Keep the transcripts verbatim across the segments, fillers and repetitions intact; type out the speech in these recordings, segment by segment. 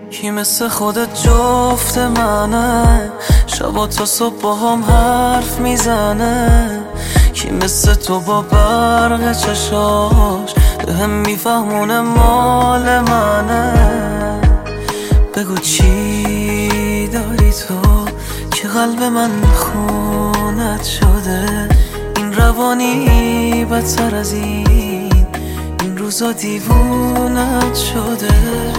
کی مثل خودت جفت منه، شبا تا صبح با هم حرف میزنه. کی مثل تو با برق چشاش بهم میفهمونه مال منه. بگو چی داری تو که قلب من خونت شده. این روانی بدتر از این، این روزا دیوونت شده.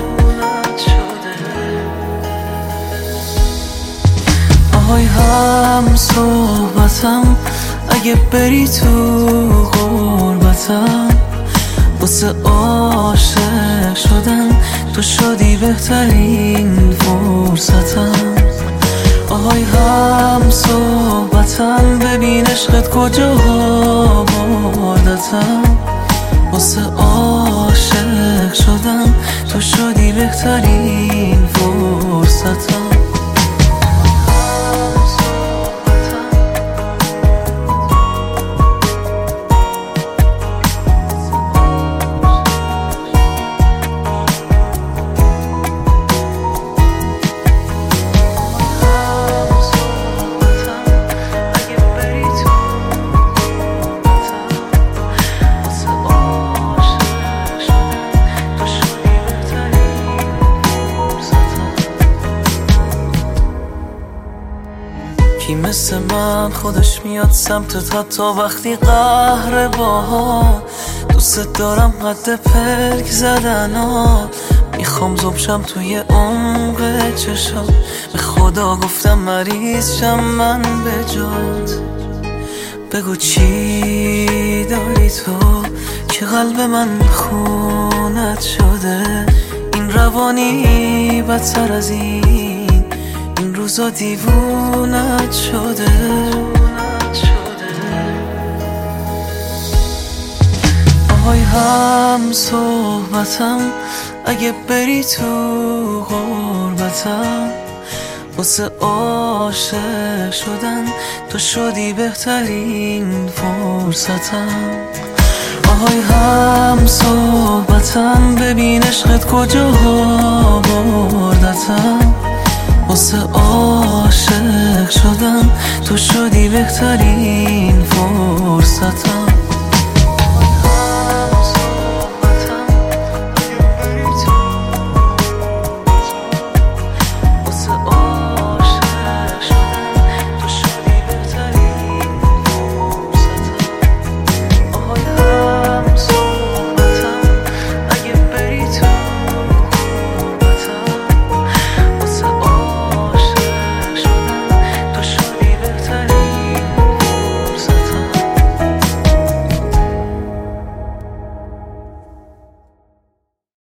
آهای هم صحبتم، اگه بری تو غربتم، واسه عاشق شدن تو شدی بهترین فرصتم. آهای هم صحبتم، ببین عشقت کجا بردتم. واسه عاشق شدن تو شدی بهترین فرصتم. کی مثل من خودش میاد سمتت حتی وقتی قهر باها. دوست دارم قد پلک زدن ها، میخوام زبشم توی عمق چشات. به خدا گفتم مریض شم من به جات. بگو چی داری تو که قلب من خونت شده. این روانی بدتر از این، این روزا دیوونت شده. آهای هم صحبتم، اگه بری تو غربتم، واسه عاشق شدن تو شدی بهترین فرصتم. آهای هم صحبتم، ببین عشقت کجا بردتم. واسه عاشق شدن تو شدی بهترین فرصتم.